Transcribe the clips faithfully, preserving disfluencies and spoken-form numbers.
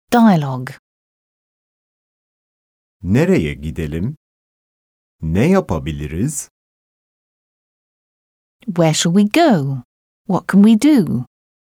Dialogue. Nereye gidelim? Ne yapabiliriz? Where shall we go? What can we do?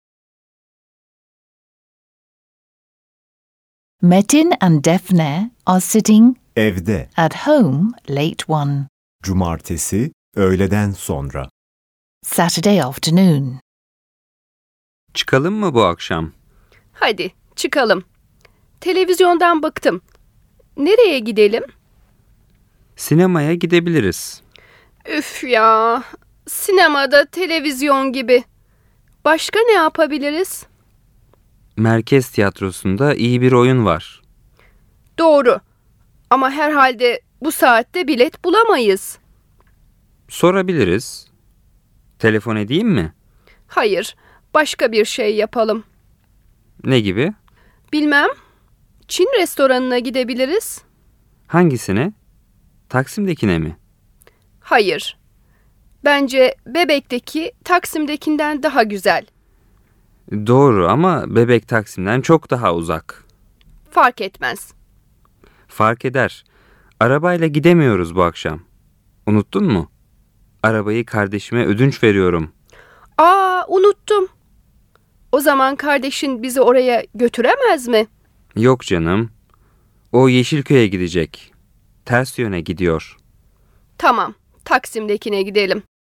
Metin and Defne are sitting Evde, at home late one cumartesi, öğleden sonra. Saturday afternoon. Çıkalım mı bu akşam? Hadi çıkalım. Televizyondan bıktım. Nereye gidelim? Sinemaya gidebiliriz. Üf ya. Sinemada televizyon gibi. Başka ne yapabiliriz? Merkez Tiyatrosu'nda iyi bir oyun var. Doğru. Ama herhalde bu saatte bilet bulamayız. Sorabiliriz. Telefon edeyim mi? Hayır. Başka bir şey yapalım. Ne gibi? Bilmem. Çin restoranına gidebiliriz. Hangisine? Taksim'dekine mi? Hayır. Bence Bebek'teki Taksim'dekinden daha güzel. Doğru ama Bebek Taksim'den çok daha uzak. Fark etmez. Fark eder. Arabayla gidemiyoruz bu akşam. Unuttun mu? Arabayı kardeşime ödünç veriyorum. Aa, unuttum. O zaman kardeşin bizi oraya götüremez mi? Yok canım. O Yeşilköy'e gidecek. Ters yöne gidiyor. Tamam, Taksim'dekine gidelim.